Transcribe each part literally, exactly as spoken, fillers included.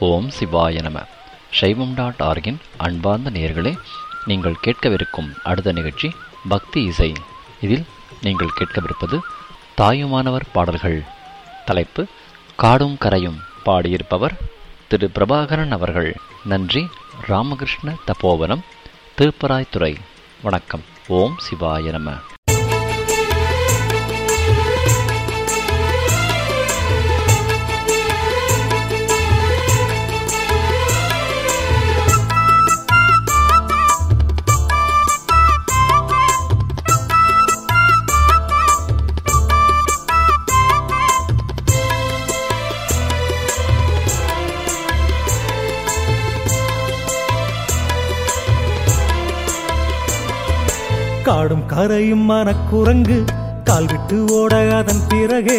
ஓம் சிவாய நம. சைவம் டாட் ஆர்கின் அன்பார்ந்த நேயர்களே, நீங்கள் கேட்கவிருக்கும் அடுத்த நிகழ்ச்சி பக்தி இசை. இதில் நீங்கள் கேட்கவிருப்பது தாயுமானவர் பாடல்கள். தலைப்பு காடும் கரையும். பாடியிருப்பவர் திரு பிரபாகரன் அவர்கள். நன்றி. ராமகிருஷ்ண தபோவனம், திருப்பராய்த்துறை. வணக்கம். ஓம் சிவாய நம. காடும் கரையும் மனக்குரங்கு கால் விட்டு ஓட அதன் பிறகே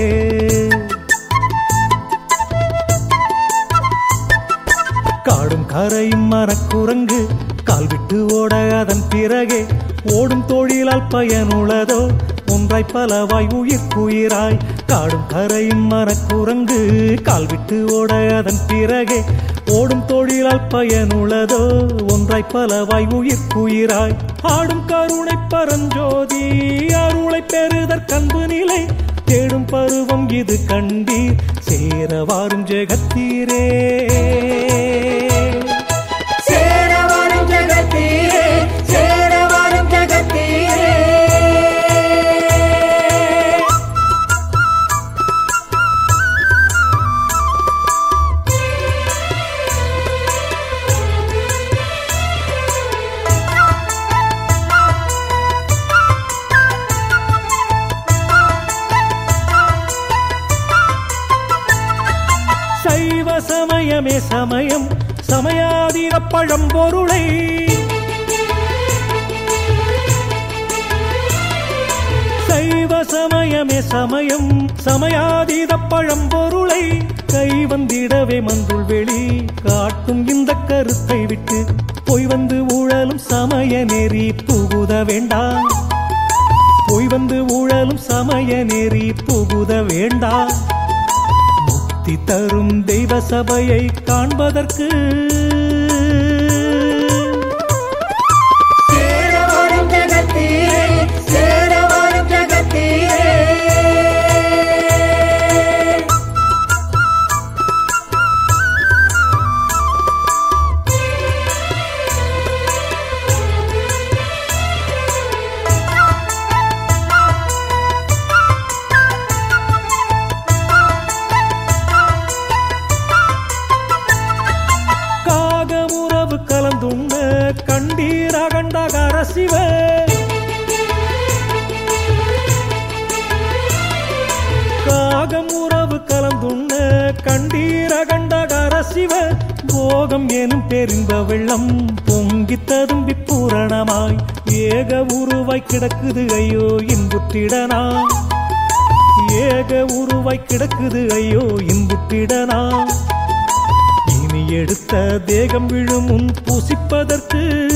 காடும் கரையும் மனக்குரங்கு கால் விட்டு ஓட அதன் பிறகே ஓடும் தொழிலால் பயனுள்ளதோ ஒன்றாய் பலவாய் உயிர்க்குயிராய். காடும் கரையும் மனக்குரங்கு கால் விட்டு ஓட அதன் பிறகே ஓடும் தொழிலால் பயனுள்ளதோ ஒன்றாய் பலவாய் உயிர்க்குயிராய். ஆடும் கருணை பரஞ்சோதி அருளை பெறுதற் கன்பு நிலை தேடும் பருவம் இது கண்டீர் சேரவாரும் ஜெகத்தீரே. சேரவாரும் ஜெகத்தீரே, சேரவாரும் ஜெகத்தீரே. சமயமே சமயம் சமயாதீர பழம்பொருளை சைவ சமயமே சமயம் சமயாதீத பழம்பொருளை கை வந்திடவே மந்துள் வெளி காட்டும் இந்த கருத்தை விட்டு பொய் வந்து ஊழலும் சமய நெறி புகுத வேண்டாம். பொய் வந்து ஊழலும் சமய நெறி புகுத வேண்டாம். முக்தி தரும் தெய்வ சபையை காண்பதற்கு சேரவாரும் ஜெகத்தீரே, சேரவாரும் ஜெகத்தீரே. கலந்துண்ண கண்டீர கண்டகார சிவ காகம் உறவு கலந்துண்ண கண்டீர கண்டகார சிவ போகம் எனும் பெரும்ப வெள்ளம் பொங்கி ததும்பி பூரணமாய் ஏக உருவாய் கிடக்குது ஐயோ இன்புற்றிடனா. ஏக உருவாய் கிடக்குது ஐயோ இன்புற்றிடனா. எடுத்த தேகம் விழும் முன் பூசிப்பதற்கு